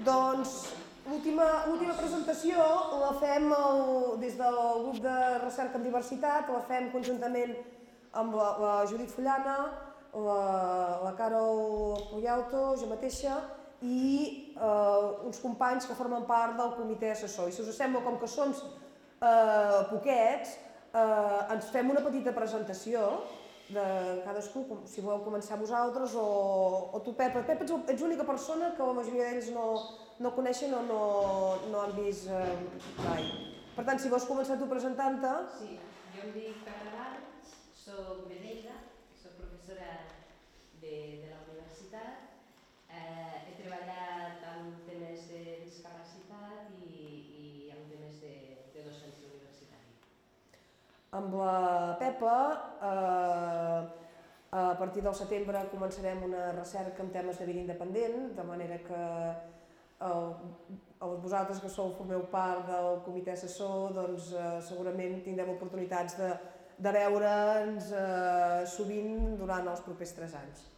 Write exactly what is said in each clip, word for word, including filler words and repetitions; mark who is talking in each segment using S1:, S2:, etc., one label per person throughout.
S1: Doncs l'última presentació la fem des del grup de recerca en diversitat, la fem conjuntament amb la Judit Fullana, la Carol Puyauto, jo mateixa i uns companys que formen part del comitè assessor. I si us sembla, com que som poquets, ens fem una petita presentació de cadascú, si voleu començar vosaltres o tu, Pep. Pep, ets l'única persona que la majoria d'ells no coneixen o no han vist mai. Per tant, si vols començar tu presentant-te...
S2: Sí, jo em dic Pep Valls, soc de Lleida, soc professora de la universitat, he treballat en temes de discapacitat i en temes de docència universitària.
S1: Amb la Pepa, a partir del setembre començarem una recerca en temes de vida independent, de manera que vosaltres que sou, formeu part del comitè assessor, doncs segurament tindrem oportunitats de veure'ns sovint durant els propers tres anys.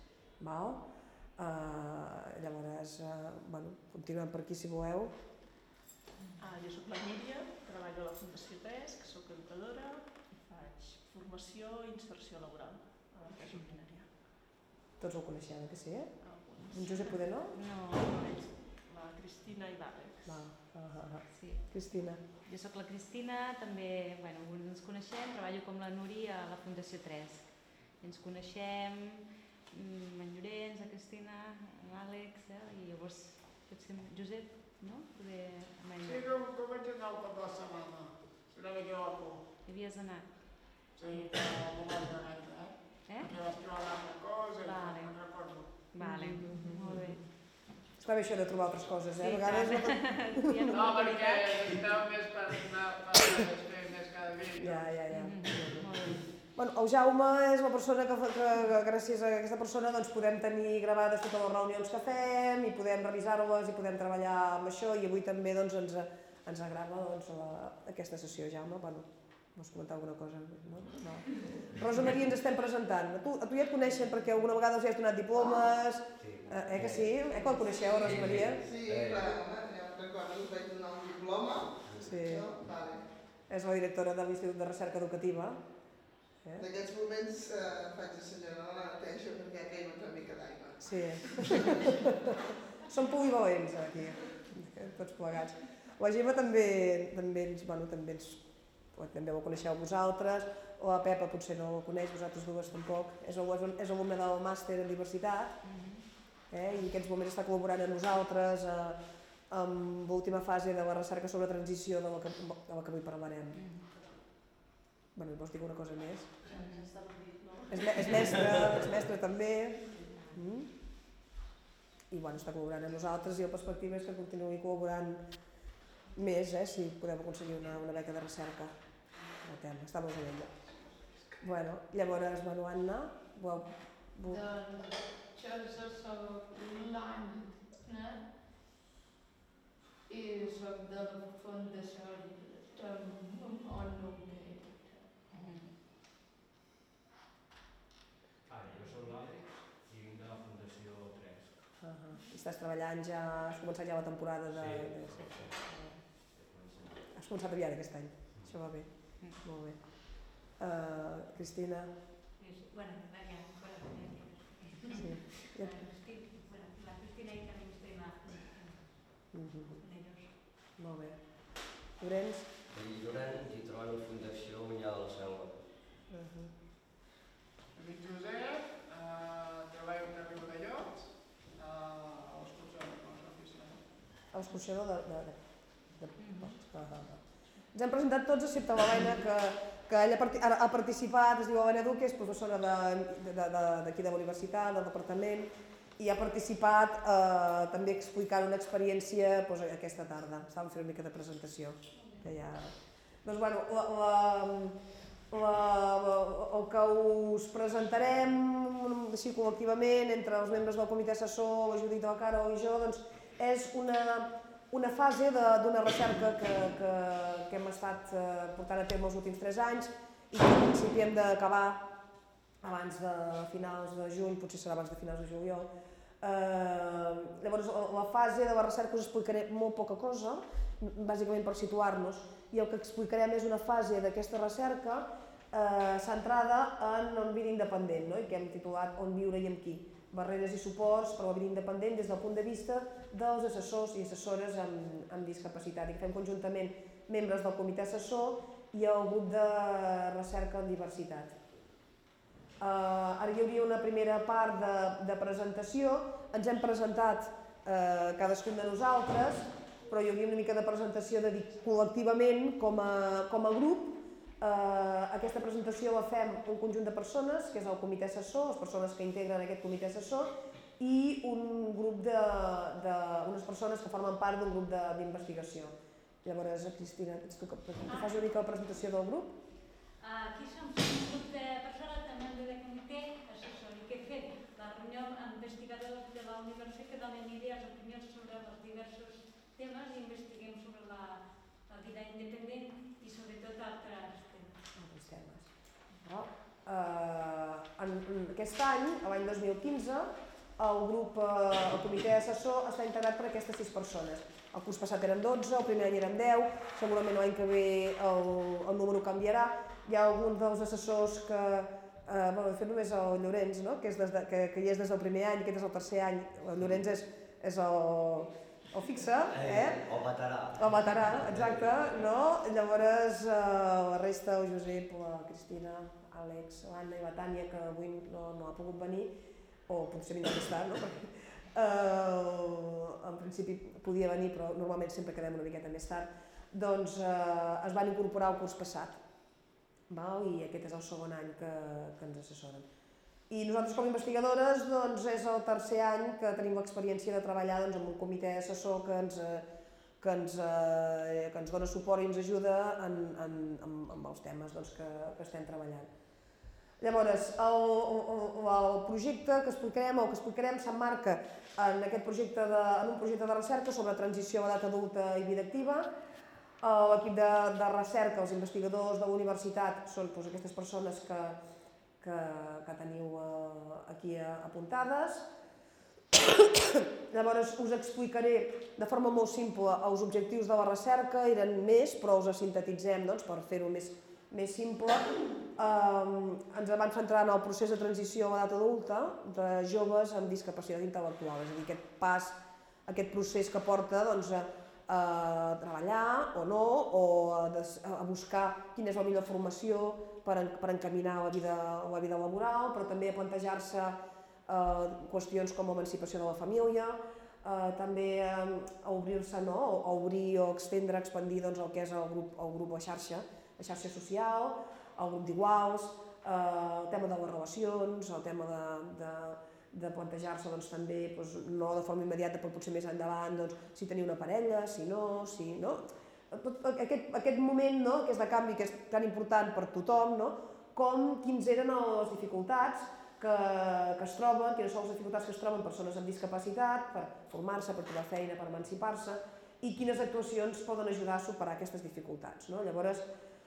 S1: Llavors, continuem per aquí si voleu.
S3: Jo soc la Míria, treballo a la Fundació tres, que soc educadora i faig formació i inserció laboral a l'empresa ordinària.
S1: Tots ho coneixeu, que sí?
S3: Alguns.
S1: En Josep Poder, no?
S3: No, la Cristina i l'Àlex.
S1: Cristina.
S4: Jo soc la Cristina, també, bueno, alguns ens coneixem, treballo com la Nuri a la Fundació tres. Ens coneixem, en Llorenç, la Cristina, l'Àlex, i llavors, Josep, no?
S5: Sí, que vaig anar el cap de la setmana, si no m'equivoco.
S4: Hi havies anat?
S5: Sí, però m'ho vaig anar, eh? Que vaig trobar una cosa i no recordo.
S4: Vale, molt bé.
S1: Està bé això de trobar altres coses, eh?
S4: Sí, clar.
S5: No, perquè necessitava més per fer més cada dia.
S1: Ja, ja, ja. Bueno, el Jaume és la persona que, gràcies a aquesta persona, podem tenir gravades totes les reunions que fem i podem revisar-les i podem treballar amb això, i avui també ens agrada aquesta sessió. Jaume, vols comentar alguna cosa? No? Rosa Maria, ens estem presentant. A tu ja et coneixen perquè alguna vegada us has donat diplomes, eh que sí? Eh que el coneixeu, Rosa Maria?
S6: Sí, clar, ja recordo que vaig donar un diploma.
S1: Sí, és la directora de l'Institut de Recerca Educativa.
S6: En aquests moments faig assenyalar la neteja perquè ha caigut una mica d'aigua.
S1: Sí. Som polivalents aquí, tots plegats. La Gemma també ens, bueno, també ens, també ho coneixeu vosaltres, o la Pepa potser no ho coneix, vosaltres dues tampoc. És alumne del màster en diversitat i en aquests moments està col·laborant amb nosaltres amb l'última fase de la recerca sobre transició de la que avui parlarem. Bueno, vols dir alguna cosa més? És mestre, és mestre també. I bueno, està col·laborant amb nosaltres i la perspectiva és que continuï col·laborant més, si podem aconseguir una beca de recerca. Està molt bé ella. Bueno, llavors, bueno, Anna...
S7: Doncs jo soc l'Anna i soc de la Fundació Autònoma.
S1: Estàs treballant ja, has començat ja la temporada de... Sí. Has començat aviat aquest any, això va bé, molt bé. Cristina?
S2: Bueno, ja, bueno,
S1: sí.
S2: La Cristina i també estem amb ells.
S1: Molt bé. Llorenç?
S8: Llorenç i trobo la Fundació Unyà de la Selva.
S5: Em dic Josep, treballo a Riu de Llots,
S1: a l'escorxador de... Ens hem presentat tots, excepte l'Helena, que ella ha participat, es diu Helena Duque, és professora d'aquí de la universitat, del departament, i ha participat també explicant una experiència aquesta tarda. Estàvem fent una mica de presentació. Doncs, bueno, el que us presentarem així col·lectivament entre els membres del comitè assessor, la Judit, la Carol i jo, doncs és una fase d'una recerca que hem estat portant a terme els últims tres anys i que en principi hem d'acabar abans de finals de juny, potser serà abans de finals de juliol, Eh, llavors, la fase de la recerca us explicaré molt poca cosa, bàsicament per situar-nos, i el que explicarem és una fase d'aquesta recerca eh, centrada en la vida independent, no? I que hem titulat On viure i amb qui? Barreres i suports per a la vida independent des del punt de vista dels assessors i assessores amb, amb discapacitat, i que fem conjuntament membres del comitè assessor i el grup de recerca en diversitat. Uh, ara hi hauria una primera part de, de presentació, ens hem presentat uh, cadascun de nosaltres, però hi hauria una mica de presentació de dir col·lectivament com a, com a grup. Uh, aquesta presentació la fem un conjunt de persones, que és el comitè assessor, les persones que integren aquest comitè assessor, i un grup de, de unes persones que formen part d'un grup d'investigació. Llavors, Cristina, ets tu que fas una mica la presentació del grup?
S9: Aquí som un grup de persones també del comitè assessor i que fem la reunió amb investigadors de la universitat que donen idees, opinions sobre els diversos temes i investiguem sobre la, la vida independent i sobretot altres temes.
S1: Altres temes. No? Uh, en, en aquest any, l'any dos mil quinze, el grup, uh, el comitè assessor està integrat per aquestes sis persones. El curs passat eren dotze, el primer any eren deu, segurament l'any que ve el, el número canviarà. Hi ha alguns dels assessors que, eh, bueno, de fet només el Llorenç, no? que, és des de, que, que hi és des del primer any, aquest és el tercer any, el Llorenç és, és el, el fixe, eh?
S8: El veterà.
S1: El veterà, exacte, no? Llavors eh, la resta, el Josep, la Cristina, Àlex, l'Anna i la Tània, que avui no, no ha pogut venir, o potser vindrà més tard, no? Perquè, eh, en principi podia venir, però normalment sempre quedem una miqueta més tard, doncs eh, es van incorporar el curs passat. Val? I aquest és el segon any que, que ens assessoren. I nosaltres com a investigadores doncs, és el tercer any que tenim l'experiència de treballar doncs, amb un comitè assessor que ens, que ens, eh, que ens dona suport i ens ajuda en, en, en, en els temes doncs, que, que estem treballant. Llavors, el, el, el projecte que explicarem, el que explicarem s'emmarca en aquest projecte de, en un projecte de recerca sobre transició a edat adulta i vida activa. L'equip de, de recerca, els investigadors de la universitat, són doncs, aquestes persones que, que, que teniu eh, aquí apuntades. Llavors us explicaré de forma molt simple els objectius de la recerca, eren més, però us els sintetitzem doncs, per fer-ho més, més simple. Eh, ens vam centrar en el procés de transició a l'edat adulta de joves amb discapacitat intel·lectual, és a dir, aquest pas, aquest procés que porta doncs, a a treballar o no, o a, des, a buscar quina és la millor formació per, en, per encaminar la vida, la vida laboral, però també a plantejar-se eh, qüestions com l'emancipació de la família, eh, també eh, a obrir-se, no? a obrir o extendre, expandir doncs, el que és el grup, el grup, la xarxa, la xarxa social, el grup d'iguals, eh, el tema de les relacions, el tema de, de de plantejar-se doncs, també, doncs, no de forma immediata, però potser més endavant, doncs, si tenia una parella, si no, si no. Tot aquest, aquest moment no, que és de canvi, que és tan important per tothom, no, com quins eren les dificultats que, que es troben, quines són les dificultats que es troben persones amb discapacitat per formar-se, per trobar feina, per emancipar-se, i quines actuacions poden ajudar a superar aquestes dificultats. No? Llavors,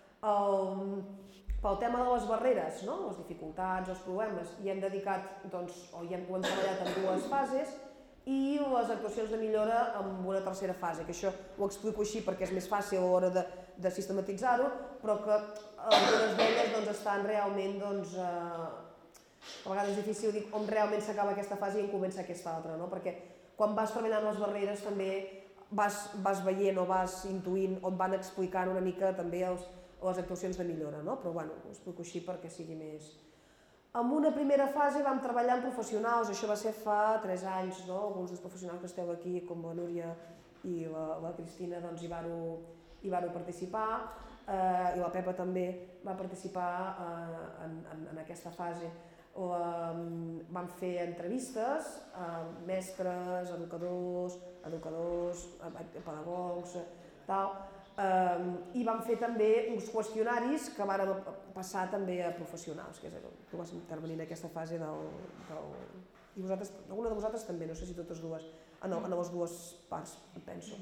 S1: el, pel tema de les barreres, no? Les dificultats, els problemes, hi hem dedicat, doncs, o hi hem, ho hem treballat en dues fases, i les actuacions de millora en una tercera fase, que això ho explico així perquè és més fàcil a l'hora de, de sistematitzar-ho, però que algunes d'elles doncs, estan realment, doncs, eh, a vegades és difícil dir on realment s'acaba aquesta fase i on comença aquesta altra, no? Perquè quan vas treballant les barreres també vas, vas veient o vas intuint o et van explicant una mica també els les actuacions de millora, no? Però bueno, ho explico així perquè sigui més... En una primera fase vam treballar amb professionals, això va ser fa tres anys, no? Alguns dels professionals que esteu aquí, com la Núria i la, la Cristina, doncs hi vàreu, hi vàreu participar, eh, i la Pepa també va participar eh, en, en, en aquesta fase. O, eh, vam fer entrevistes a mestres, educadors, educadors, pedagogs, tal, Uh, i vam fer també uns qüestionaris que van passar també a professionals, que és el que vas intervenir en aquesta fase del... del... I vosaltres, alguna de vosaltres també, no sé si totes dues, en, en les dues parts, penso.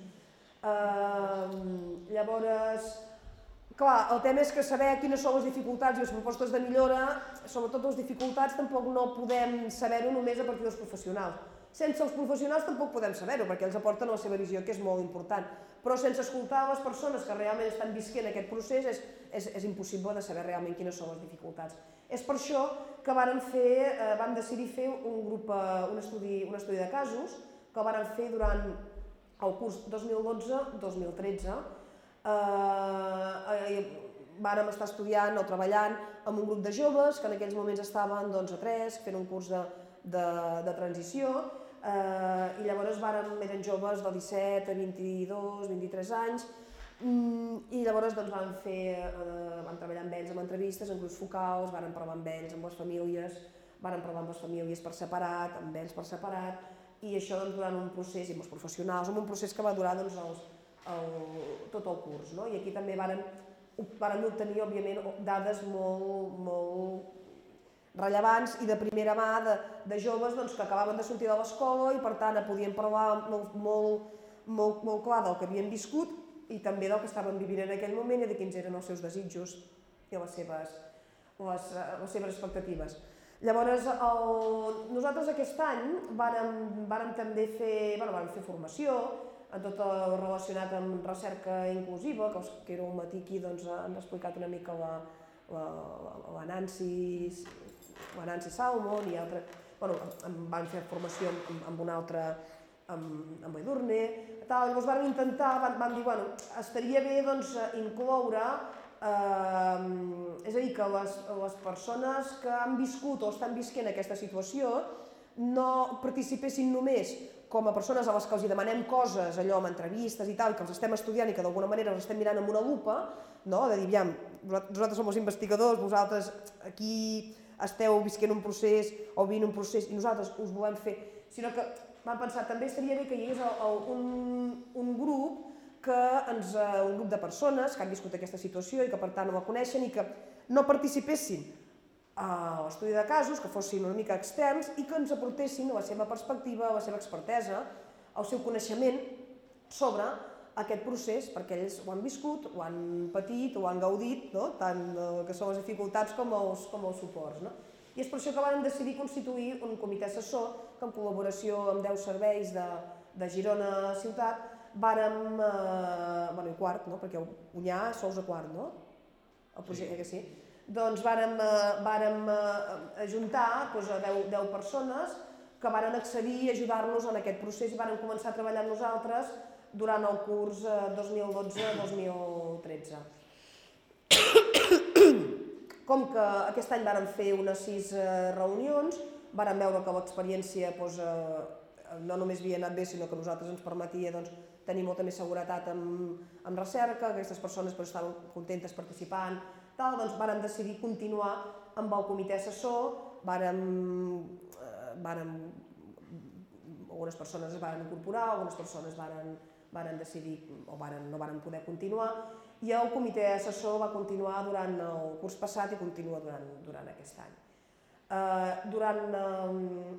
S1: Uh, llavors, clar, el tema és que saber quines són les dificultats i les propostes de millora, sobretot les dificultats tampoc no podem saber-ho només a partir dels professionals. Sense els professionals tampoc podem saber-ho, perquè ells aporten la seva visió, que és molt important. Però sense escoltar les persones que realment estan visquent aquest procés és, és, és impossible de saber realment quines són les dificultats. És per això que varen fer, eh, van decidir fer un, grup, eh, un, estudi, un estudi de casos que el varen fer durant el curs dos mil dotze dos mil tretze. Eh, eh, vàrem estar estudiant o treballant amb un grup de joves que en aquells moments estaven d'onze a tres fent un curs de, de, de transició. Uh, i llavors vàrem, eren joves de disset a vint-i-dos, vint-i-tres anys, mm, i llavors doncs, vam, fer, uh, vam treballar amb ells amb entrevistes, en grups focals, vàrem parlar amb ells, amb les famílies, vàrem parlar amb les famílies per separat, amb ells per separat, i això doncs, durant un procés, i amb els professionals, amb un procés que va durar doncs, els, el, tot el curs. No? I aquí també vàrem, vàrem obtenir, òbviament, dades molt, molt rellevants i de primera mà de, de joves doncs, que acabaven de sortir de l'escola i per tant podien parlar molt, molt, molt, molt clar del que havien viscut i també del que estaven vivint en aquell moment i de quins eren els seus desitjos i les seves, les, les seves expectatives. Llavors, el, nosaltres aquest any vàrem, vàrem també fer, bueno, vàrem fer formació en tot el relacionat amb recerca inclusiva, que els que éreu un matí aquí doncs, han explicat una mica la, la, la Nancy, la Nancy Salmon i altres, bueno, van fer formació amb, amb un altre, amb, amb Edurne, tal, llavors van intentar, van, van dir, bueno, estaria bé doncs, incloure, eh, és a dir, que les, les persones que han viscut o estan visquent aquesta situació no participessin només com a persones a les que els demanem coses, allò amb entrevistes i tal, que els estem estudiant i que d'alguna manera els estem mirant amb una lupa, no? De dir, aviam, nosaltres som els investigadors, vosaltres aquí esteu visquent un procés o vivint un procés i nosaltres us volem fer, sinó que vam pensar també estaria bé que hi hagués un, un grup que ens, un grup de persones que han viscut aquesta situació i que per tant la coneixen i que no participessin a l'estudi de casos, que fossin una mica externs i que ens aportessin la seva perspectiva, la seva expertesa, el seu coneixement sobre aquest procés, perquè ells ho han viscut, ho han patit, ho han gaudit, no? Tant que són les dificultats com els, com els suports. No? I és per això que vam decidir constituir un comitè assessor que en col·laboració amb deu serveis de, de Girona Ciutat vàrem, eh, bueno, i quart, no? Perquè Unyà sols a quart, no? El projecte, sí. Que sí? Doncs vàrem, vàrem ajuntar doncs, deu, deu persones que varen accedir i ajudar-nos en aquest procés i varen començar a treballar amb nosaltres durant el curs dos mil dotze dos mil tretze. Com que aquest any vàrem fer unes sis reunions, vàrem veure que l'experiència doncs, no només havia anat bé, sinó que a nosaltres ens permetia doncs, tenir molta més seguretat en, en recerca, aquestes persones doncs, estaven contentes participant, tal, doncs vàrem decidir continuar amb el comitè assessor, vàrem, eh, vàrem, algunes persones es varen incorporar, algunes persones varen, varen decidir o varen, no varen poder continuar, i el comitè assessor va continuar durant el curs passat i continua durant, durant aquest any. Eh, durant eh,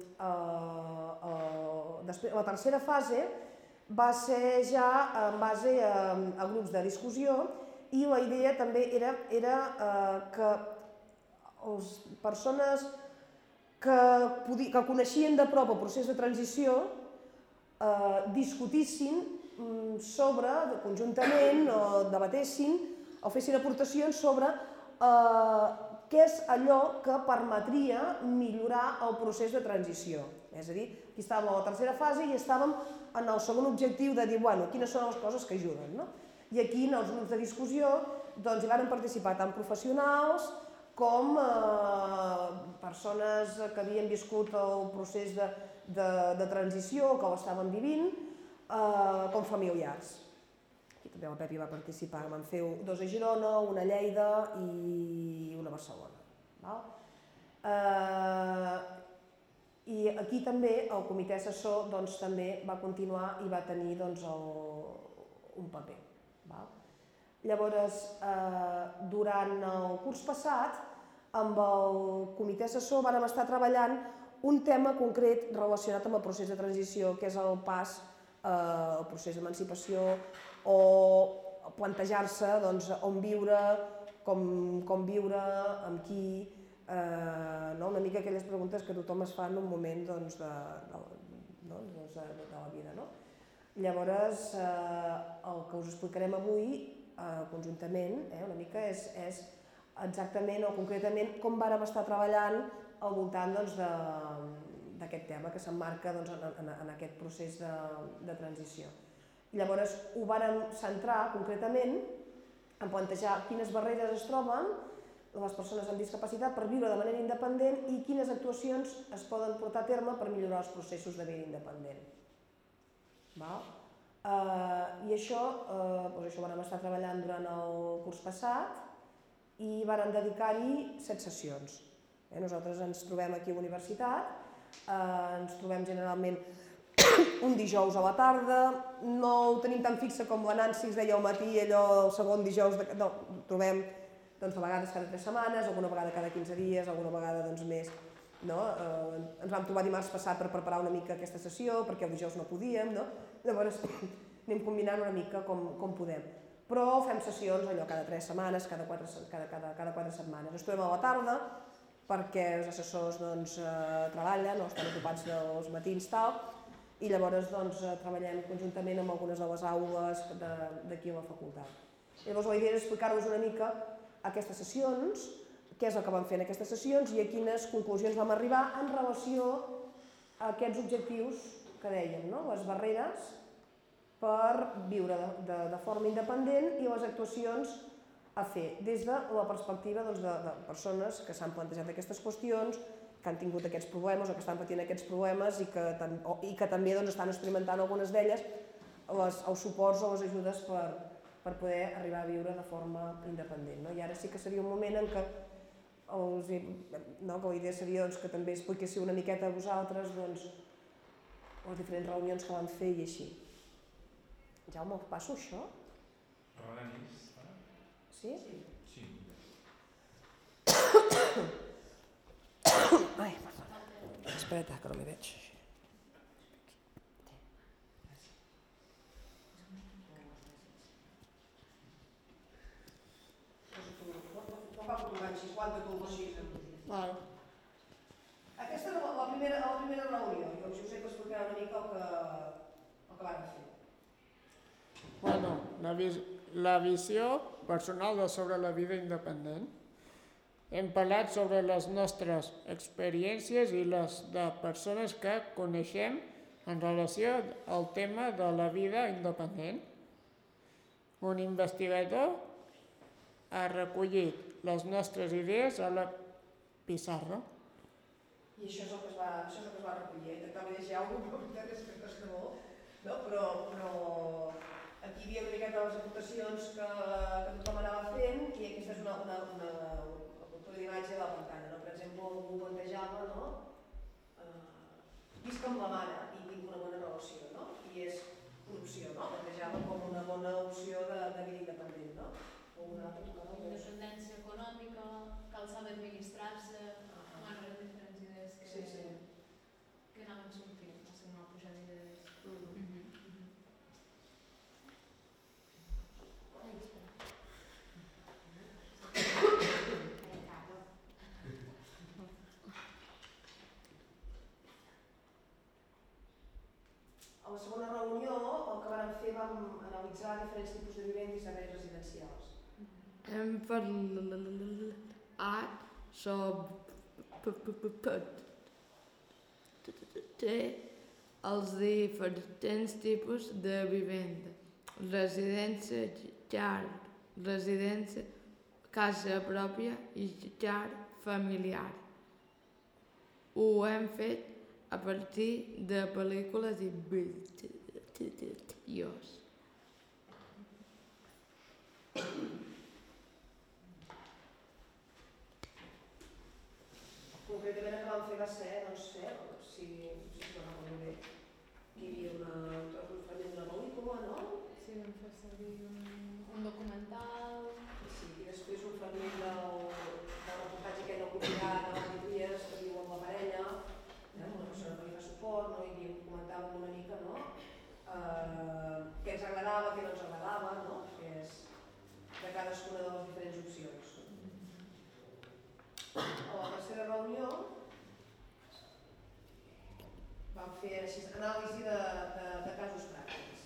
S1: eh, després, la tercera fase va ser ja en base a, a grups de discussió i la idea també era, era eh, que les persones que, podi, que coneixien de prop el procés de transició eh, discutissin sobre, conjuntament, o debatessin o fessin aportacions sobre eh, què és allò que permetria millorar el procés de transició. És a dir, aquí estàvem a la tercera fase i estàvem en el segon objectiu de dir, bueno, quines són les coses que ajuden, no? I aquí, en els grups de discussió, doncs, hi van participar tant professionals com eh, persones que havien viscut el procés de, de, de transició, que ho estaven vivint, eh, com familiars. Aquí també la Pepi va participar, vam fer dos a Girona, una a Lleida i una a Barcelona. Val? Eh, I aquí també el comitè assessor doncs, també va continuar i va tenir doncs, el, un paper. Val? Llavors, eh, durant el curs passat, amb el comitè assessor vam estar treballant un tema concret relacionat amb el procés de transició, que és el pas, eh, el procés d'emancipació, o plantejar-se doncs, on viure, com, com viure, amb qui, eh, no? Una mica aquelles preguntes que tothom es fa en un moment doncs, de, de, no? doncs de, de la vida. No? Llavors, eh, el que us explicarem avui eh, conjuntament eh, una mica és, és exactament o concretament com vàrem estar treballant al voltant doncs, d'aquest tema que s'emmarca doncs, en, en, en aquest procés de, de transició. Llavors ho vàrem centrar concretament en plantejar quines barreres es troben les persones amb discapacitat per viure de manera independent i quines actuacions es poden portar a terme per millorar els processos de vida independent. Val? Eh, I això, eh, doncs això ho vam estar treballant durant el curs passat i vàrem dedicar-hi set sessions. Eh, nosaltres ens trobem aquí a la universitat, eh, ens trobem generalment un dijous a la tarda, no ho tenim tan fixe com la Nancy ens deia al matí, allò el segon dijous, de... no, ho trobem doncs, a vegades cada tres setmanes, alguna vegada cada quinze dies, alguna vegada doncs, més. No? Eh, ens vam trobar dimarts passat per preparar una mica aquesta sessió, perquè el dijous no podíem, no? Llavors anem combinant una mica com, com podem. Però fem sessions allò cada tres setmanes, cada quatre, cada, cada, cada quatre setmanes. Ens trobem a la tarda, perquè els assessors doncs, eh, treballen o estan ocupats dels matins tal, i llavors doncs, treballem conjuntament amb algunes de les aules d'aquí a la facultat. Llavors la idea és explicar-vos una mica aquestes sessions, què és el que vam fer en aquestes sessions i a quines conclusions vam arribar en relació a aquests objectius que dèiem, no? Les barreres per viure de, de, de forma independent i les actuacions a fer des de la perspectiva doncs, de, de persones que s'han plantejat aquestes qüestions, que han tingut aquests problemes o que estan patint aquests problemes i que, o, i que també doncs, estan experimentant algunes d'elles les, els suports o les ajudes per, per poder arribar a viure de forma independent. No? I ara sí que seria un moment en què els, no, que la idea seria doncs, que també expliquéssiu una miqueta a vosaltres doncs, les diferents reunions que vam fer i així. Jaume, us passo això?
S10: Regalis, ara?
S1: Sí?
S10: Sí.
S1: Ai, perdona. Espera't, que no m'hi veig. No fa que tu enganxis, quanta tu així.
S6: Vale.
S1: Aquesta és la, la, primera, la primera reunió. Jo us he d'explicar una mica el que, el que vam fer.
S6: Bueno, la, vis la visió personal sobre la vida independent. Hem parlat sobre les nostres experiències i les de persones que coneixem en relació al tema de la vida independent. Un investigador ha recollit les nostres idees a la pissarra.
S1: I això és el que es va, això és el que es va recollir. Intentava llegir alguna cosa, però la veritat és que costa molt. No? Però, però aquí hi havia una miqueta les aportacions que, que tothom anava fent i aquesta és una, una, una d'imatge de la pantalla, no? Per exemple, algú plantejava, no? Uh, visc amb la mare i tinc una bona relació, no? I és una opció, no? Plantejava com una bona opció de, de vida independent, no? O una altra cosa.
S7: Independència econòmica, cal saber administrar-se,
S1: ah, ah.
S7: bueno, les diferents idees que,
S1: sí, sí.
S7: que anaven sortint, va ser una pujada d'idees.
S1: Mm -hmm. A la segona reunió, el que vam fer, vam analitzar diferents tipus de vivenda i serveis residencials.
S7: Hem parlat sobre els diferents tipus de vivenda. Residència, llar, residència, casa pròpia i llar familiar. Ho hem fet a partir de pel·lícules i vídeos.
S1: Concretament el que vam fer va ser, doncs, fer, si, si no recordo bé, hi havia una, un fragment d'una pel·lícula, no?
S7: Sí, vam fer servir un, un documental.
S1: Sí, i després un fragment del, del reportatge aquell del convidat de les Vitries que viu amb la parella, eh, una persona que li fa suport, no? I comentàvem una mica, no? Eh, què ens agradava, què no ens agradava, no? Que és de cadascuna de les diferents opcions. A la tercera reunió vam fer així, anàlisi de, de, de casos pràctics.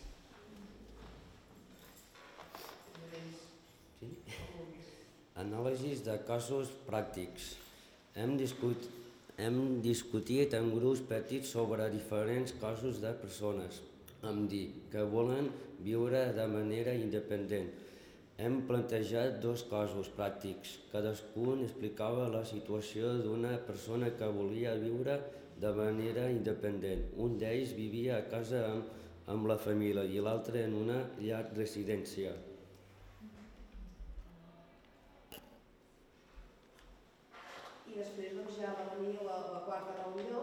S8: Sí? Anàlisis de casos pràctics. Hem, discut, hem discutit en grups petits sobre diferents casos de persones, amb dir, que volen viure de manera independent. Hem plantejat dos casos pràctics. Cadascun explicava la situació d'una persona que volia viure de manera independent. Un d'ells vivia a casa amb, amb la família i l'altre en una llar residència.
S1: I després doncs, ja va venir la, la quarta reunió.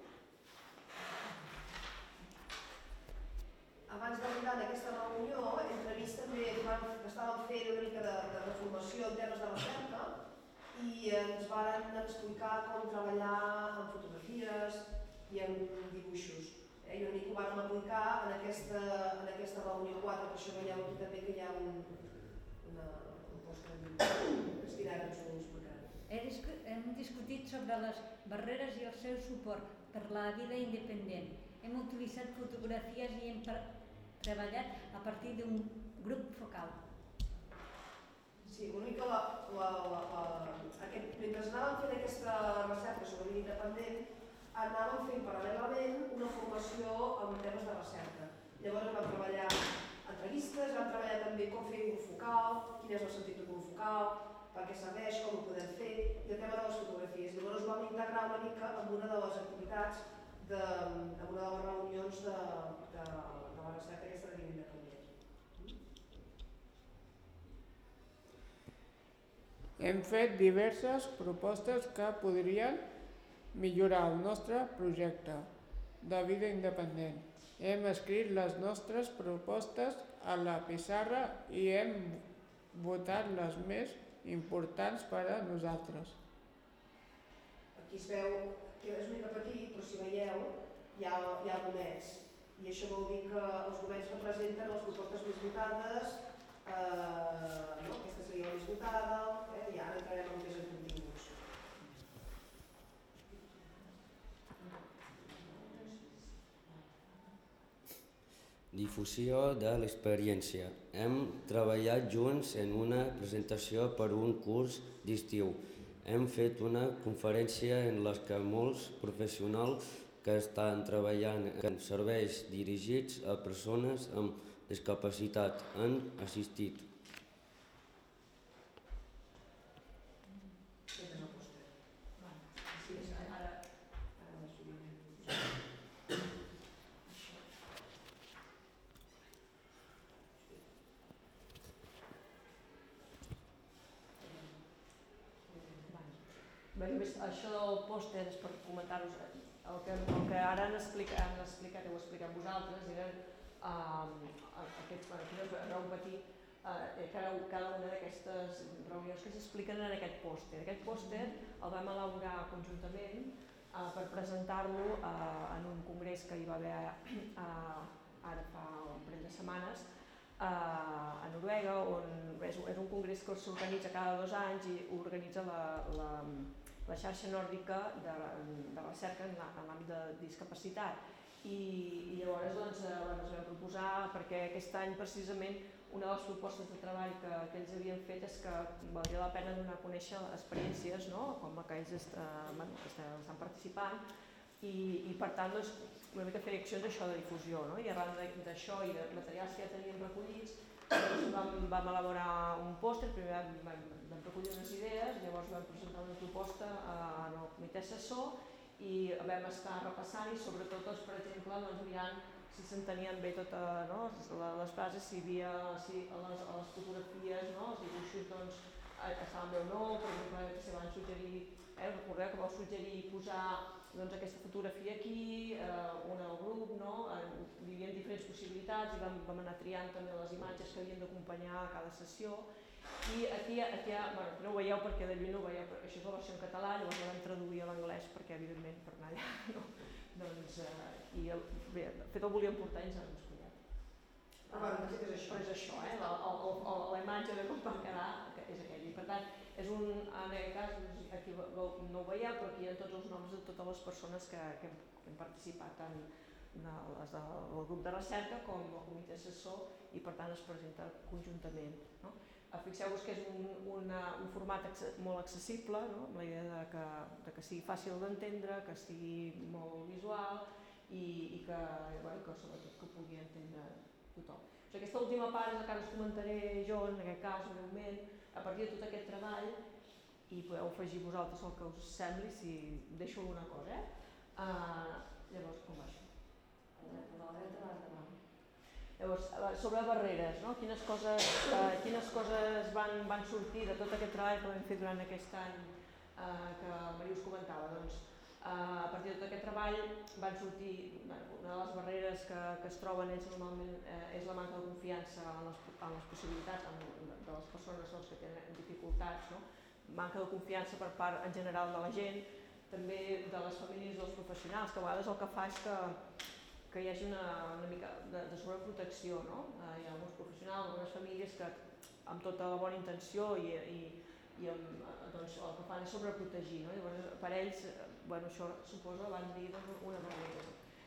S1: Abans d'arribar en aquesta reunió, entrevist també estàvem fent una mica de, de reformació en temes de recerca i ens van explicar com treballar en fotografies i en dibuixos. Eh? I una mica ho vam aplicar en aquesta, en aquesta reunió quatre, per això veieu aquí també que hi ha un, una, un post que Cristina ens ho explicarà.
S9: Hem discutit sobre les barreres i el seu suport per la vida independent. Hem utilitzat fotografies i hem treballat a partir d'un grup focal.
S1: Sí, una mica la, la, la, la, aquest, mentre anàvem fent aquesta recerca sobre vida independent, anàvem fent paral·lelament una formació en temes de recerca. Llavors vam treballar entrevistes, vam treballar també com fer un focal, quin és el sentit d'un focal, per què serveix, com ho podem fer, i el tema de les fotografies. Llavors vam integrar una mica en una de les activitats, de, en una de les reunions de, de, de la recerca aquesta de vida independent.
S6: Hem fet diverses propostes que podrien millorar el nostre projecte de vida independent. Hem escrit les nostres propostes a la pissarra i hem votat les més importants per a nosaltres.
S1: Aquí es veu que és una mica petit, però si veieu hi ha, hi ha gomets. I això vol dir que els gomets representen les propostes més votades, eh, no? Aquesta seria la més votada, eh? I ara entrarem en més en continguts.
S8: Difusió de l'experiència. Hem treballat junts en una presentació per un curs d'estiu. Hem fet una conferència en la que molts professionals que estan treballant en serveis dirigits a persones amb discapacitat han assistit.
S3: Bé, només això del pòster és per comentar-vos el que, el que ara han explicat, han explicat, heu explicat vosaltres, eren uh, aquests, bueno, aquí es veu un petit, uh, cada, cada una d'aquestes reunions que s'expliquen en aquest pòster. Aquest pòster el vam elaborar conjuntament uh, per presentar-lo uh, en un congrés que hi va haver uh, ara fa un parell de setmanes uh, a Noruega, on és, és un congrés que s'organitza cada dos anys i organitza la, la la xarxa nòrdica de, de recerca en l'àmbit de discapacitat. I, i llavors doncs, eh, bueno, ens vam proposar, perquè aquest any precisament una de les propostes de treball que, que ells havien fet és que valdria la pena donar a conèixer experiències, no? Com la que ells est, eh, bueno, estan participant, i, i per tant doncs, una mica fer accions d'això de difusió, no? I arran d'això i de materials que ja teníem recollits, doncs vam, vam elaborar un pòster, primer vam, vam, vam recollir unes idees, llavors vam presentar una proposta en el comitè assessor i vam estar repassant i sobretot, doncs, per exemple, doncs, mirant si s'entenien bé totes, no, les bases, si hi havia si a, les, a les fotografies, no, els dibuixos doncs, estaven bé o no, per exemple, si van suggerir, eh, recordeu que vau suggerir posar doncs, aquesta fotografia aquí, eh, una al grup, no? Hi havia diferents possibilitats i vam, vam anar triant també les imatges que havien d'acompanyar a cada sessió. I aquí, aquí ha, bueno, no ho veieu perquè de lluny no ho veieu, perquè això és la versió en català, llavors la vam traduir a l'anglès perquè evidentment per anar allà, no? Doncs, eh, i el, bé, de fet el volíem portar i ens hem descuidat.
S1: Ah, bueno, és això.
S3: Però és això, eh? la, la, la, la imatge de com va quedar és aquella. I per tant, és un, en aquest cas, aquí no ho veieu, però aquí hi ha tots els noms de totes les persones que, que, hem, que hem participat en, de, les del grup de recerca com el comitè assessor i per tant es presenta conjuntament. No? Fixeu-vos que és un, una, un format molt accessible, no? Amb la idea de que, de que sigui fàcil d'entendre, que sigui molt visual i, i que, bueno, que sobretot que ho pugui entendre tothom. O sigui, aquesta última part és la que us comentaré jo, en aquest cas, breument, a partir de tot aquest treball, i podeu afegir vosaltres el que us sembli si deixo alguna cosa. Eh? Uh, llavors, com va això? Llavors, sobre barreres, no? quines coses, eh, quines coses van, van sortir de tot aquest treball que vam fer durant aquest any eh, que Maria us comentava? Doncs, eh, a partir de tot aquest treball van sortir, bueno, una de les barreres que, que es troben ells normalment eh, és la manca de confiança en les, en les possibilitats en, de les persones doncs, que tenen dificultats, no? Manca de confiança per part en general de la gent, també de les famílies i dels professionals, que a vegades el que fa és que que hi hagi una, una mica de, de sobreprotecció, no? Eh, hi ha alguns professionals, algunes famílies que amb tota la bona intenció i, i, i amb, doncs, el que fan és sobreprotegir, no? Llavors per ells bueno, això suposa, abans dir, doncs, una barrera.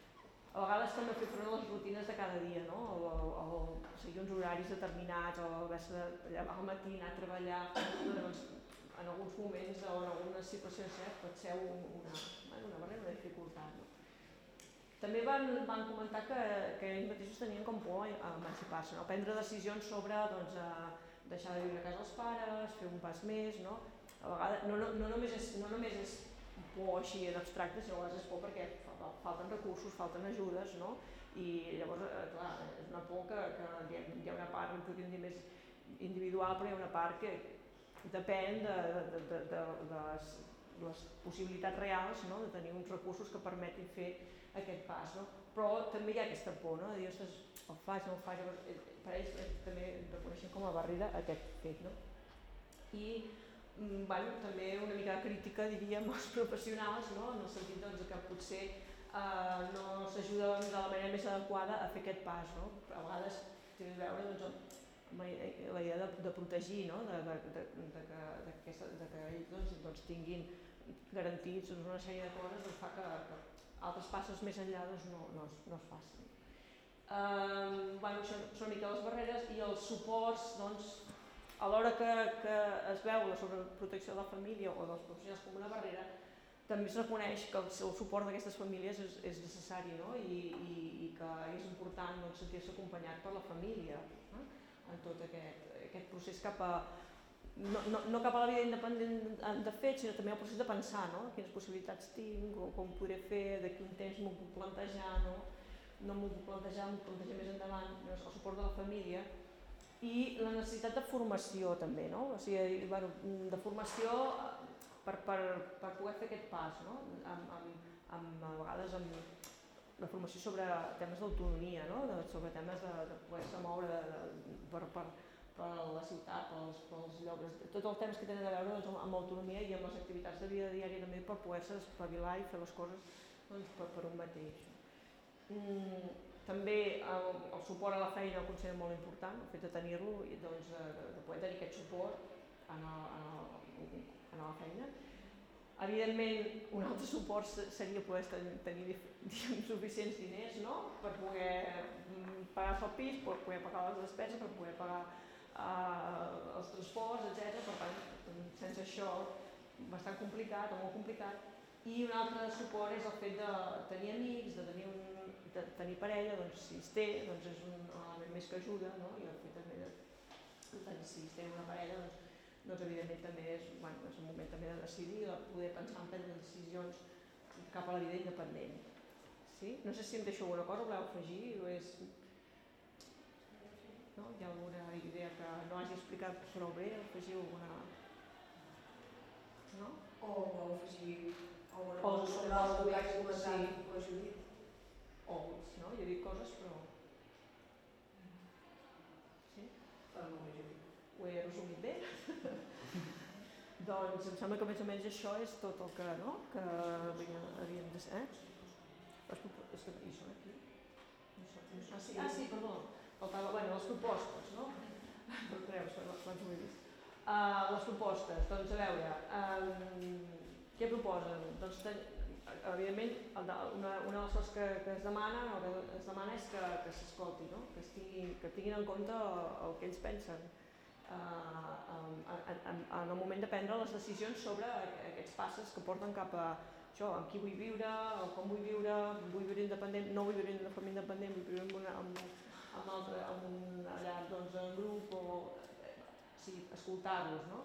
S3: A vegades també fer front a les rutines de cada dia, no? o, o, o seguir uns horaris determinats, o haver-se de llevar al matí, anar a treballar, doncs, en alguns moments o en algunes situacions eh, pot ser una, una barrera, una dificultat. No? També van, van comentar que, que ells mateixos tenien com por a emancipar-se, no? Prendre decisions sobre doncs, deixar de viure a casa dels pares, fer un pas més, no? A vegades no, no, no, només, és, no només és por així abstracta, sinó a vegades és por perquè falten recursos, falten ajudes, no? I llavors, clar, és una por que, que hi ha una part, podríem dir, més individual, però hi ha una part que depèn de, de, de, de, de les, les possibilitats reals, no? De tenir uns recursos que permetin fer aquest pas, no? Però també hi ha aquesta por, no? De dir, ostres, el faig, no el faig, llavors per ells també reconeixen com a barrera aquest fet, no? I bueno, també una mica crítica, diríem, als professionals, no? En el sentit doncs, que potser eh, no s'ajuden de la manera més adequada a fer aquest pas, no? A vegades té a veure doncs, amb la idea de, de protegir, no? de, de, de, de, que, de, que, de que ells doncs, doncs, tinguin garantits doncs, una sèrie de coses doncs, fa que, que altres passos més enllà doncs, no, no, es, no es facin. Uh, bueno, això són una mica les barreres i els suports, doncs, a l'hora que, que es veu la sobreprotecció de la família o dels professionals com una barrera, també es reconeix que el, el suport d'aquestes famílies és, és necessari, no? I, i, i que és important doncs, sentir-se acompanyat per la família eh? En tot aquest, aquest procés cap a No, no, no cap a la vida independent de fet, sinó també el procés de pensar, no? Quines possibilitats tinc, o com ho podré fer, d'aquí un temps m'ho puc plantejar, no? No m'ho puc plantejar, m'ho plantejar més endavant, no? El suport de la família i la necessitat de formació també, no? O sigui, bueno, de formació per, per, per poder fer aquest pas, no? Amb, amb, amb, a vegades amb la formació sobre temes d'autonomia, no? De, sobre temes de, de poder-se moure de, de, per, per per la ciutat, pels, pels llocs, tots els temes que tenen a veure doncs, amb l'autonomia i amb les activitats de vida diària també per poder-se espavilar i fer les coses doncs, per, per un mateix. Mm, també el, el suport a la feina el considero molt important, el fet de tenir-lo i doncs, de, de poder tenir aquest suport en, el, en, el, en la feina. Evidentment, un altre suport seria poder tenir diguem, suficients diners, no? Per poder pagar el pis, per poder pagar les despeses, per poder pagar Uh, els transports, etcètera. Per tant, sense això, bastant complicat o molt complicat. I un altre suport és el fet de tenir amics, de tenir, un, de tenir parella, doncs si es té, doncs és un element més que ajuda, no? I el fet també de, de si es té una parella, doncs, doncs evidentment també és, bueno, és un moment també de decidir, de poder pensar en prendre decisions cap a la vida independent. Sí? No sé si em deixo alguna cosa, voleu afegir o és... No? Hi ha alguna idea que no hagi explicat prou bé, afegiu alguna... No?
S1: O vol afegir alguna cosa sobre el que vaig comentar amb la Judit.
S3: O, no? Jo he dit coses, però... Sí?
S1: Per molt bé, Judit.
S3: Ho he resumit bé? Doncs em sembla que més o menys això és tot el que, no? Que havíem de ser. Eh? És que hi són aquí? Ah, sí, ah, sí, perdó. Faltava, bueno, les propostes, no? Per creus, quants ho he vist. Uh, les propostes, doncs a veure, um, què proposen? Doncs ten, evidentment, una, una de les coses que, que es demana, o que es demana és que, que s'escolti, no? que, estiguin, que tinguin en compte el, el que ells pensen uh, en, en, en el moment de prendre les decisions sobre aquests passes que porten cap a això, amb qui vull viure, o com vull viure, vull viure independent, no vull viure de forma independent, vull viure amb, una, amb, amb, altre, amb un llar doncs, en grup, o sí, escoltar-los. No?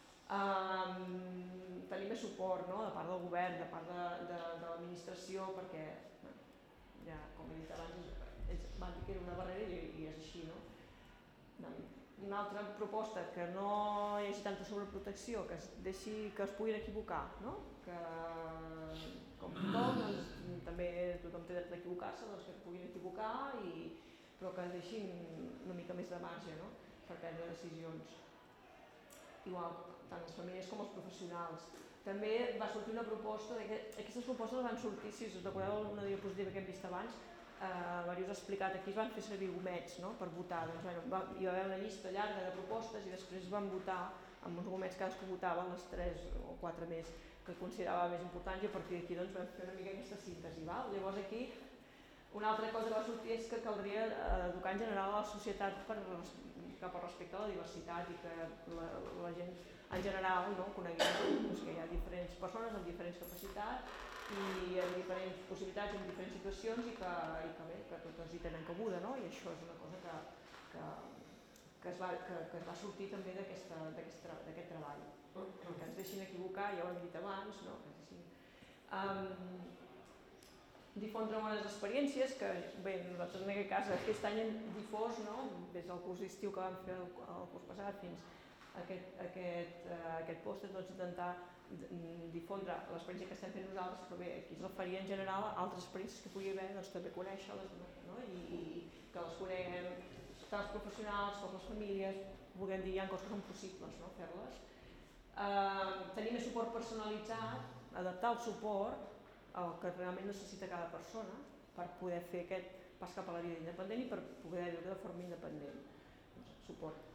S3: Um, tenir més suport, no? de part del govern, de part de, de, de l'administració, perquè bueno, ja, com he dit abans, ells van dir que era una barrera i, i és així. No? Una altra proposta, que no hi hagi tanta sobreprotecció, que es deixi que es puguin equivocar, no? que com tothom, doncs, també tothom té dret a equivocar-se, doncs que es puguin equivocar, i, però que deixin una mica més de marge, no? per prendre decisions. Igual, tant les famílies com els professionals. També va sortir una proposta, aquestes propostes van sortir, si us recordeu una diapositiva que hem vist abans, eh, Mari us ha explicat, aquí es van fer servir gomets, no? per votar. Doncs, bueno, va, hi va haver una llista llarga de propostes i després van votar amb uns gomets, cadascú votava les tres o quatre més que considerava més importants, i a partir d'aquí doncs, vam fer una mica aquesta síntesi. Val? Llavors aquí una altra cosa que va sortir és que caldria educar en general a la societat per, cap al respecte a la diversitat, i que la, la gent en general no, conegués doncs, que hi ha diferents persones amb diferents capacitats i amb diferents possibilitats, en diferents situacions, i que, i que bé, que totes hi tenen cabuda, no? I això és una cosa que, que, que, es, va, que, que es va sortir també d'aquest treball. Que ens deixin equivocar, ja ho hem dit abans, no? que ens deixin, um, difondre bones experiències, que bé, nosaltres en aquest cas aquest any hem difós, no? des del curs d'estiu que vam fer el, el curs passat fins a aquest, aquest, uh, aquest pòster, doncs, intentar difondre l'experiència que estem fent nosaltres, però bé, aquí es referia en general a altres experiències que pugui haver, doncs també conèixer-les, no? I, i que les coneguem tant els professionals com les famílies, vulguem dir, hi ha coses que són possibles, no? fer-les. Uh, tenir més suport personalitzat, adaptar el suport el que realment necessita cada persona per poder fer aquest pas cap a la vida independent i per poder viure de forma independent. Suport.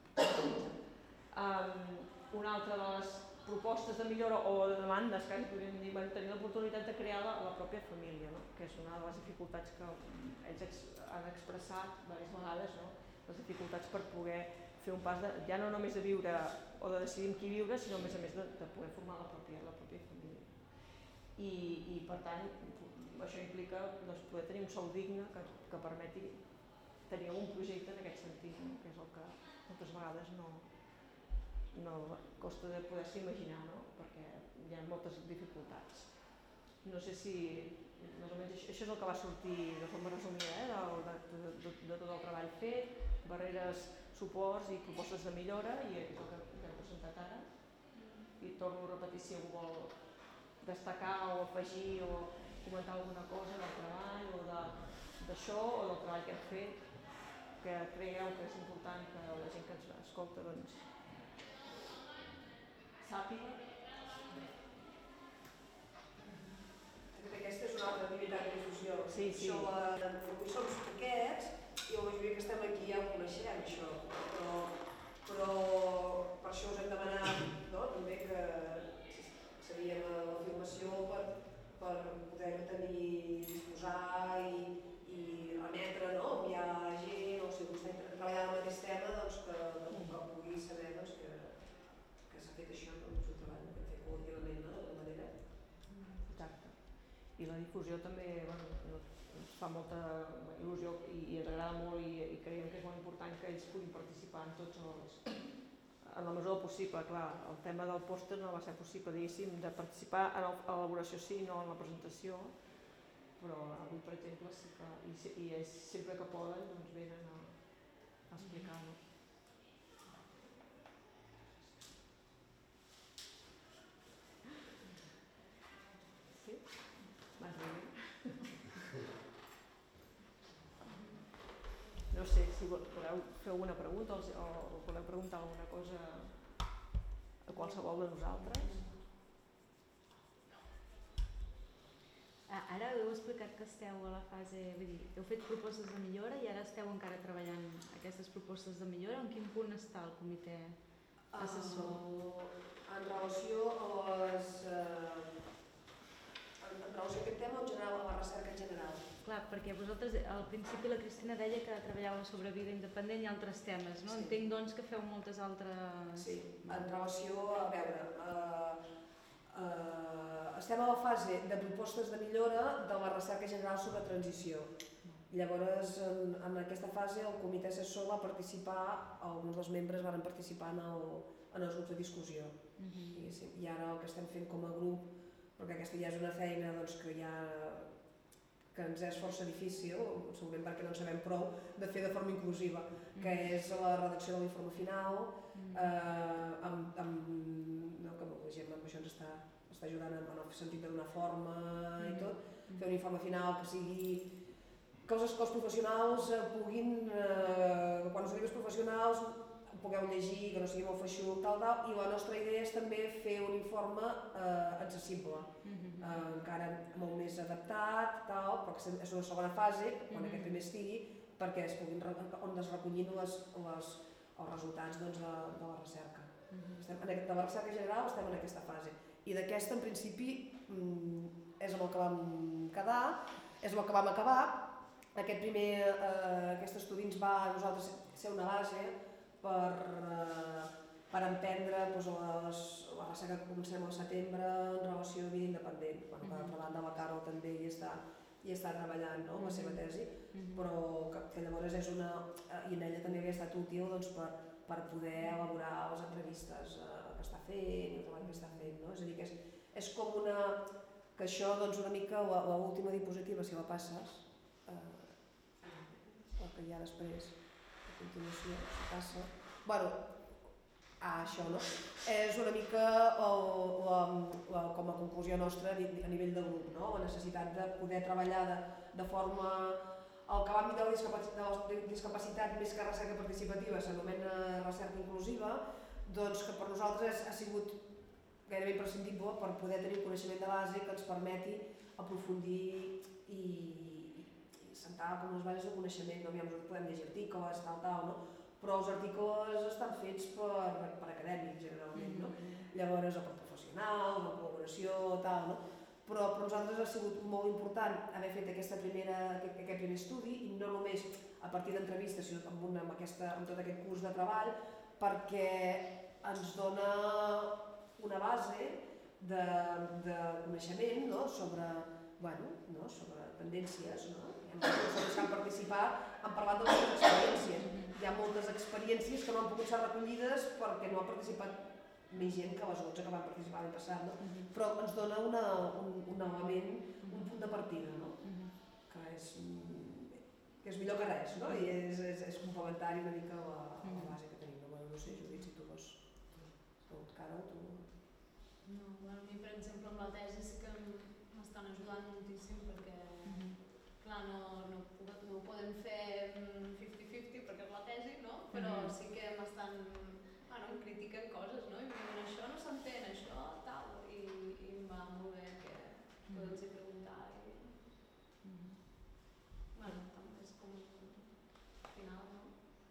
S3: Um, una altra de les propostes de millora o de demandes que podríem dir, bueno, tenir l'oportunitat de crear la, la pròpia família, no? que és una de les dificultats que ells ex, han expressat diverses vegades, no? les dificultats per poder fer un pas de, ja no només de viure o de decidir amb qui viure, sinó a més a més de, de poder formar la pròpia, la pròpia família. I, i per tant això implica doncs, poder tenir un sou digne que, que permeti tenir un projecte en aquest sentit, no? que és el que moltes vegades no, no costa de poder-se imaginar, no? perquè hi ha moltes dificultats. No sé si més o menys això, això és el que va sortir de forma resumida eh? de, de, de, de tot el treball fet, barreres, suports i propostes de millora, i és el que hem presentat ara. I torno a repetir si algú vol destacar o afegir o comentar alguna cosa del treball o d'això o del treball que hem fet, que creieu que és important que la gent que ens escolta doncs, sàpiga.
S1: Aquesta és una altra activitat de difusió.
S3: Sí, sí.
S1: Això, la, avui som poquets i la majoria que estem aquí ja ho coneixem, això. Però, però per això us hem demanat no? també que seria la, la filmació per, per poder tenir, disposar i, i emetre, no? enviar gent, o si vostè treballa al mateix tema, doncs que, que pugui saber doncs, que, que s'ha fet això, doncs, un treball que hem fet col·lectivament, no? d'alguna manera.
S3: Exacte. I la difusió també bueno, ens fa molta il·lusió i, i ens agrada molt i, i creiem que és molt important que ells puguin participar en tots els... en la mesura del possible, clar, el tema del pòster no va ser possible, diguéssim, de participar en l'elaboració sí, no en la presentació, però avui, per exemple, sí que, i, i ells sempre que poden, doncs venen a, a explicar-ho. Sí? Vas bé. No sé si voleu fer alguna pregunta o voleu preguntar alguna cosa a qualsevol de nosaltres.
S4: Ara heu explicat que esteu a la fase, vull dir, heu fet propostes de millora i ara esteu encara treballant aquestes propostes de millora. En quin punt està el comitè assessor?
S1: Uh, en relació a les, uh, en relació a aquest tema o en general a la recerca en general?
S4: Clar, perquè vosaltres, al principi la Cristina deia que treballava sobre vida independent i altres temes, no?
S1: Sí.
S4: Entenc doncs que feu moltes altres...
S1: Sí, en relació a veure, eh, eh, estem a la fase de propostes de millora de la recerca general sobre transició. Llavors, en, en aquesta fase el comitè assessor va participar, alguns dels membres van participar en, el, en els grups de discussió. Uh-huh. I, I ara el que estem fent com a grup, perquè aquesta ja és una feina doncs, que ja que ens és força difícil, segurament perquè no en sabem prou, de fer de forma inclusiva, que és la redacció de l'informe final, eh, amb, amb, no, que la gent amb això ens està, està ajudant en el sentit de donar forma i tot, fer un informe final que sigui que els escoles professionals puguin, eh, quan els llibres professionals pugueu llegir, que no sigui molt feixuc, tal, tal, i la nostra idea és també fer un informe eh, accessible, eh, encara molt més adaptat, tal, però que és una segona fase, quan aquest primer estigui, perquè es puguin, on es recollin les, les, els resultats doncs, de, de la recerca. Estem, de la recerca general estem en aquesta fase, i d'aquesta en principi és amb el que vam quedar, és amb el que vam acabar. Aquest primer, eh, aquest estudi ens va a nosaltres ser una base per, eh, per emprendre doncs, les, la recerca que comencem al setembre en relació a vida independent. Bueno, per altra banda, la Carol també hi està, hi està treballant, no?, la seva tesi, però que, que llavors és una... i en ella també havia estat útil doncs, per, per poder elaborar les entrevistes eh, que està fent, el treball que està fent, no? És a dir, que és, és com una... que això, doncs, una mica, l'última diapositiva, si la passes, eh, el que hi ha després, a continuació, si passa... Bueno, ah, això, no? És una mica el, la, la, com a conclusió nostra a nivell de grup, no? La necessitat de poder treballar de, de forma... El que va a la discapacitat, de discapacitat més que recerca participativa s'anomena recerca inclusiva, doncs que per nosaltres ha sigut gairebé imprescindible per poder tenir un coneixement de base que ens permeti aprofundir i, i sentar com les bases de coneixement. No? Nosaltres podem llegir articles, tal, tal, no? Però els articles estan fets per, per acadèmics, generalment, no? Llavors, o per professionals, o col·laboració, tal, no? Però per nosaltres ha sigut molt important haver fet aquesta primera, aquest, aquest primer estudi, i no només a partir d'entrevistes, sinó amb, una, amb, aquesta, amb tot aquest curs de treball, perquè ens dona una base de, de coneixement, no? sobre, bueno, no? sobre tendències, no? Les persones que han participat han parlat de les seves experiències. Hi ha moltes experiències que no han pogut ser recollides perquè no ha participat més gent que les dotze que van participar l'any passat, no? Però ens dona una, un, un element, un punt de partida, no? que, és, que és millor que res, no? I és, és, és complementari una mica a la, a la base que tenim. No, bueno, no sé, Judit, si tu vols... Carol, tu...
S7: No, bueno, a mi, per exemple, amb la tesi sí que m'estan ajudant moltíssim perquè, clar, no, no, no ho podem fer cinquanta cinquanta perquè és la tesi, no? Però sí que m'estan, bueno, em critiquen coses, no? I em diuen això no s'entén, això, tal, i, i em va molt bé que podem ser preguntar i... Bueno, també és com al final, no?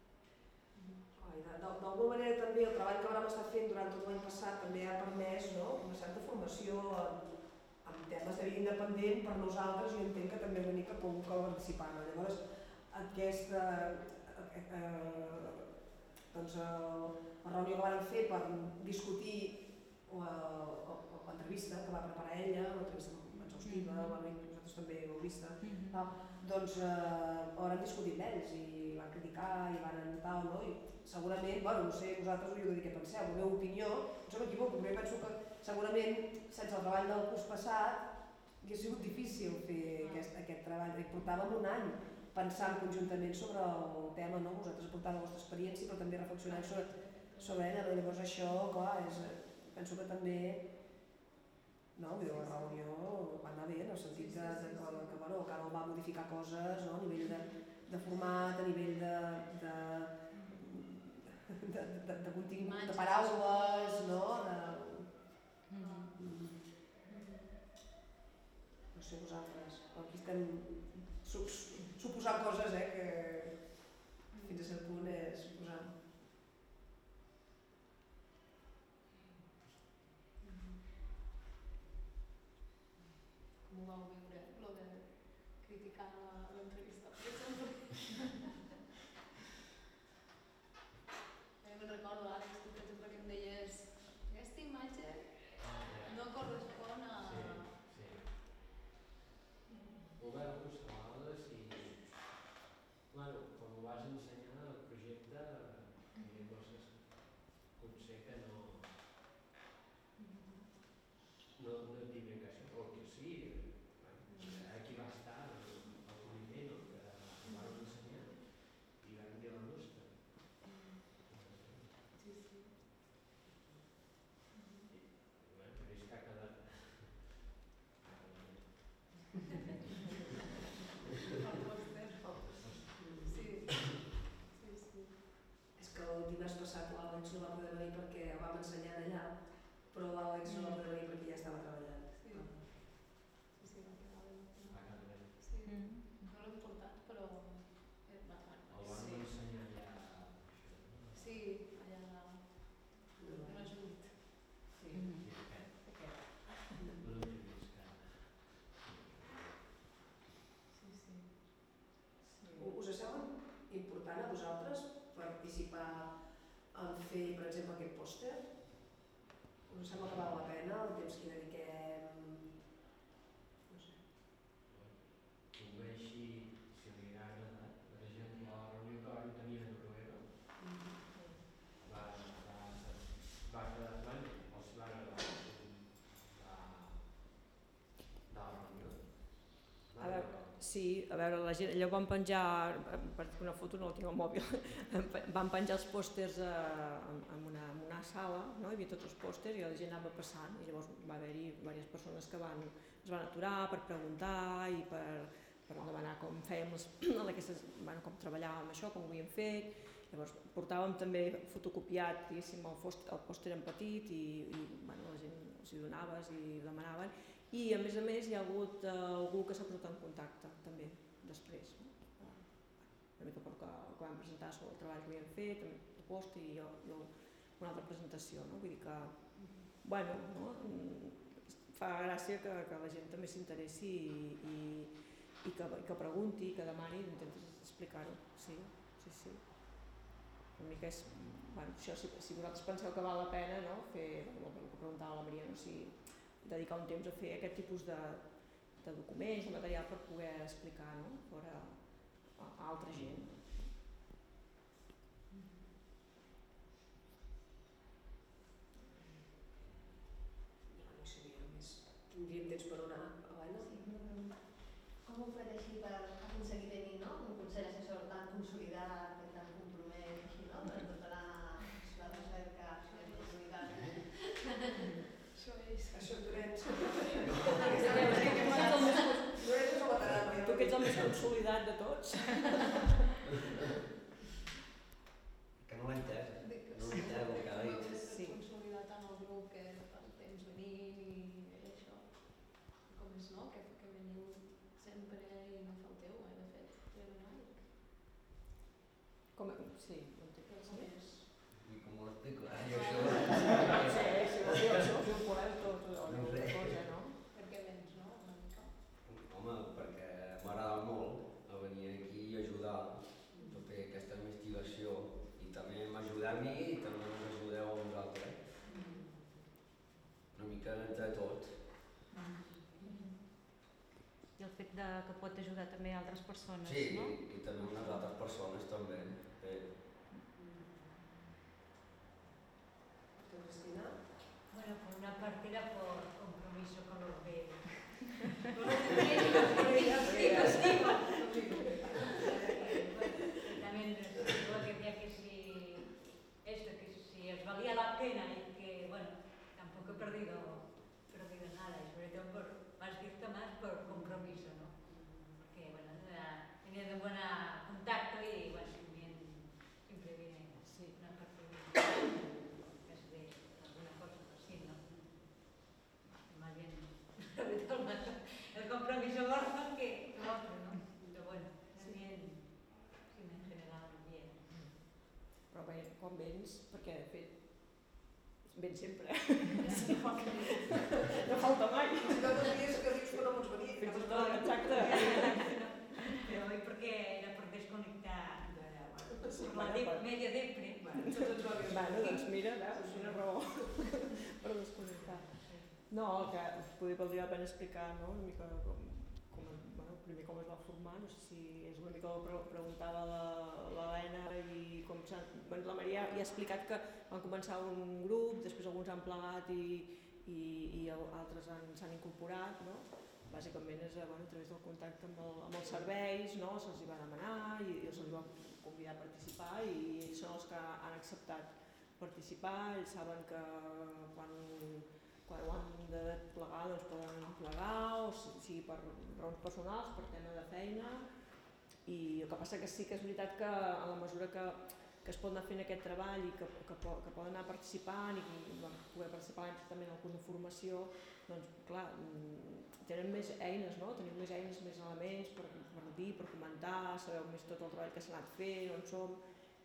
S1: D'alguna manera també el treball que vam estar fent durant tot l'any passat també ha permès, no? Una certa formació en, en temes de vida independent per nosaltres, i entenc que també una mica com que participar. No? Llavors, aquesta, eh, doncs, la reunió que vam fer per discutir l'entrevista que va preparar ella, l'entrevista exhaustiva, nosaltres també l'heu vista, doncs eh, ho van discutir amb ells i van criticar i van tal, no? I segurament, bueno, no sé, vosaltres us heu de dir què penseu, la meva opinió, no se m'equivoco, però jo penso que segurament sense el treball del curs passat hauria sigut difícil fer aquest, aquest treball, i portàvem un any pensant conjuntament sobre el tema, no? Vosaltres portàveu la vostra experiència, però també reflexionant sobre, sobre ella, no? Llavors això, clar, és, penso que també, no, vull dir, la reunió va anar bé, en el sentit de, de, de que, bueno, que ara va modificar coses, no? A nivell de, de format, a nivell de, de De, de, de contingut, de paraules, no? De... No sé vosaltres, aquí estem suposant coses, eh, que fins a cert punt és suposar.
S11: no, no et diria que això, o que sí, aquí va estar el Colimeno, que ho vam ensenyar, i vam dir la nostra.
S7: Sí, sí.
S11: Bueno, és que ha quedat...
S7: El pòster. Sí, sí, sí.
S1: És que el dimarts passat l'Àlex no va poder venir perquè ho vam ensenyar allà, però l'Àlex no va poder venir perquè ja estava treballant.
S7: Sí, sí, sí, va quedar bé.
S11: Ha quedat bé.
S7: Sí, no l'hem portat, però va quedar.
S11: El vam ensenyar ja...
S7: Sí, allà a l'Ajunt.
S1: Sí.
S7: Sí, sí.
S1: Us sembla important a vosaltres participar en fer, per exemple, aquest pòster? Us sembla que val la pena el temps que hi dediquem? No sé.
S11: Ho vegi, si li ha agradat, per exemple, a la reunió que vam tenir a Noruega, va, va, va quedar, bueno, els va agradar la, la reunió.
S3: A veure, sí, a veure, la gent, allò van penjar, per una foto no la tinc al mòbil, van penjar els pòsters en, en, una, en una sala, no? Hi havia tots els pòsters i la gent anava passant i llavors va haver-hi diverses persones que van, es van aturar per preguntar i per, per demanar com fèiem les, aquestes, bueno, com treballàvem això, com ho havíem fet. Llavors portàvem també fotocopiat, diguéssim, el, el pòster en petit i, i bueno, la gent els hi donaves i demanaven. I a més a més hi ha hagut uh, algú que s'ha posat en contacte també després, no? Una mica per que, que vam presentar sobre el treball que havíem fet, el post i jo, jo una altra presentació, no? Vull dir que, bueno, no? Fa gràcia que, que la gent també s'interessi i, i, i, que, i que pregunti, que demani, intentes explicar-ho, sí, sí, sí. Una mica és, bueno, això, si, si vosaltres penseu que val la pena, no? Fer, el que preguntava la Maria, no? Si, dedicar un temps a fer aquest tipus de, de documents, de material per poder explicar, no? Fora a, a altra gent.
S1: No, no sé, més. Tindríem temps per una, Helena?
S12: Sí, una pregunta. Com ho fem així per aconseguir tenir, no? Un consell assessor tan consolidat i tan compromès, així, no? Per tota la, la recerca i la comunitat.
S7: Això és...
S1: Això tu ets...
S3: Tu que ets el més consolidat de tots.
S8: Que no l'he entès, no l'he entès el que ha dit.
S7: Sí. Consolidat en el grup que fa temps venint i això. Com és, no? Que, que veniu sempre i no falteu, eh, de fet, treballant.
S3: Com, sí, no entenc.
S7: Com és?
S8: I com ho explico? Ah, jo això...
S3: Sí, sí, sí, això ho voleu tot, alguna cosa, no?
S7: Per què vens, no? Una mica.
S8: Home, perquè m'agrada molt a venir aquí i ajudar a fer aquesta investigació i també m'ajudar a mi i també m'ajudeu a vosaltres. Una mica entre tot.
S4: I el fet de, que pot ajudar també a altres persones,
S8: sí,
S4: no?
S8: Sí, i també unes altres persones també. Sí.
S1: Cristina?
S9: Bueno, por una parte era por compromiso con los bebés. Con los bebés, también digo que decía que si esto, que si os valía la pena y que, bueno, tampoco he perdido, perdido nada, y sobre todo por, más visto más por compromiso, ¿no? Porque, bueno, tenía de buen contacto y, bueno, también siempre viene así, una parte de... el compromiso gordo que el otro, ¿no? Pero bueno, también, sí, en general, bien.
S3: Però bé, quan vens, perquè de fet vens sempre.
S1: Sí,
S3: no falta mai.
S1: Si no els dies que dius que no pots venir.
S3: Fins i tot, exacte.
S9: Pero hoy porque era por desconectar, por la de, medio depre.
S3: Bueno, doncs mira, veus, una raó per desconnectar. No, que potser valdria la pena explicar, no? Una mica com, com, bueno, primer com es va formar, no sé si és una mica el que preguntava l'Helena i com s'ha... Bueno, la Maria ja ha explicat que van començar un grup, després alguns han plegat i, i, i altres s'han incorporat, no? Bàsicament és bueno, a través del contacte amb, el, amb els serveis, no? Se'ls va demanar i, i se'ls va convidar a participar i ells són els que han acceptat participar, ells saben que quan, quan ho han de plegar doncs poden plegar, o sigui per raons personals, per tema de feina, i el que passa que sí que és veritat que a la mesura que, que es pot anar fent aquest treball i que, que, que poden anar participant i bueno, poder participar també en el curs de formació, doncs clar, tenen més eines, no? Tenim més eines, més elements per, per dir, per comentar, sabeu més tot el treball que s'ha anat fent, on som.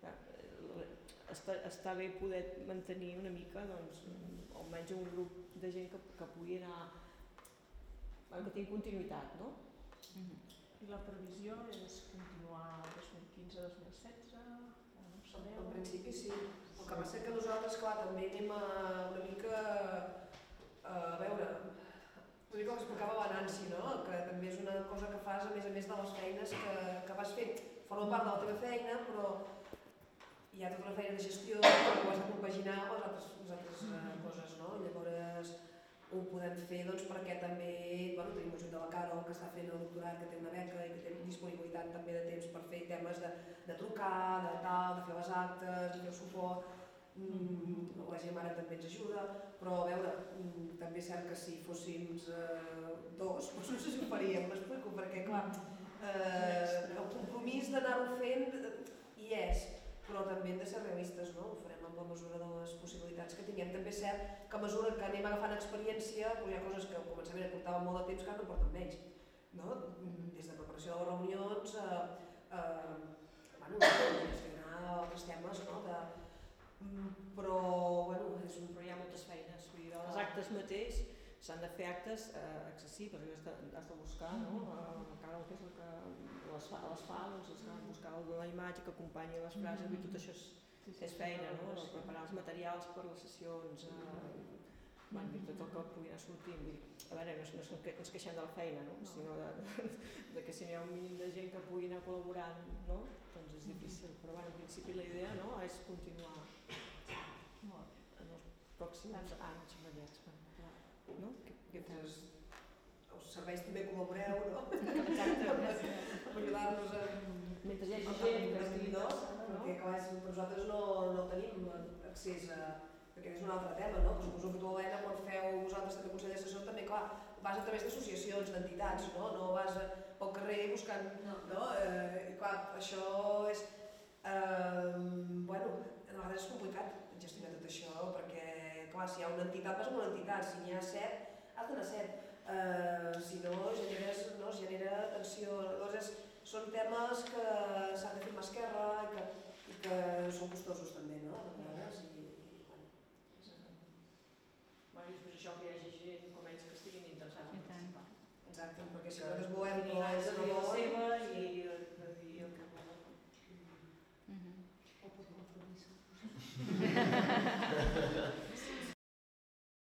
S3: Està, està bé poder mantenir una mica, doncs, almenys un grup de gent que, que pugui anar, que tingui continuïtat, no?
S13: Mm-hmm. I la previsió és continuar dos mil quinze dos mil setze? No sabeu?
S1: En principi sí. El que passa que nosaltres, clar, també anem a una mica a veure, una mica com explicava l'Anansi, no? Que també és una cosa que fas a més a més de les feines que, que vas fent. Forma part de la teva feina, però hi ha tota una feina de gestió que ho has de compaginar amb les altres, les altres uh, coses, no? Llavors ho podem fer doncs, perquè també bueno, tenim l'ajut de la Carol que està fent el doctorat, que té una beca i que té disponibilitat també de temps per fer temes de, de trucar, de tal, de fer les actes, de fer el suport. Mm, la gent ara també ens ajuda, però a veure, mm, també és cert que si fóssim eh, dos, doncs no sé si ho faríem, m'explico, perquè clar, eh, el compromís d'anar-ho fent hi és, però també hem de ser realistes, no? Ho farem amb la mesura de les possibilitats que tinguem. També és cert que a mesura que anem agafant experiència, doncs hi ha coses que al començament portaven molt de temps que ara no porten menys, no? Des de preparació de les reunions, eh, eh, bueno, gestionar altres temes, no? De, però, bueno, és un...
S3: Però hi ha moltes feines, vull dir, els actes mateix s'han de fer actes eh, accessibles, has de, has de buscar, no? Uh, cada un que és el que les fa, les fa doncs has de buscar la imatge que acompanyi les frases, mm-hmm. Tot això és, és feina, no? Preparar els materials per les sessions, eh, bueno, tot el que pugui anar sortint. A veure, no, no, no ens queixem de la feina, no? Sinó de, de, de que si n'hi ha un mínim de gent que pugui anar col·laborant, no? Doncs és difícil, però bueno, en principi la idea, no? És continuar en els pròxims anys immediats. No? Que, que
S1: fos... Els serveis també col·laboreu, no? Exacte. Per ajudar-nos a...
S3: Mentre hi hagi gent que estigui dos,
S1: perquè clar, per nosaltres no, no tenim accés a... Perquè és un altre tema, no? Suposo que tu, Helena, quan feu vosaltres també consell assessor, també, clar, vas a través d'associacions, d'entitats, no? No vas pel carrer buscant... No. No? Eh, I clar, això és... Eh, bueno, a vegades és complicat gestionar tot això, perquè clar, si hi ha una entitat, vas amb una entitat, si n'hi ha set, has d'anar set. Uh, si no, generes, no, genera tensió. Llavors, són temes que s'han de fer amb esquerra i que, i que són costosos també, no? A vegades, i, i, bueno, és...
S3: Bueno, és això que hi hagi gent com ells que estiguin interessats en participar.
S1: Exacte, perquè si nosaltres volem que ells en el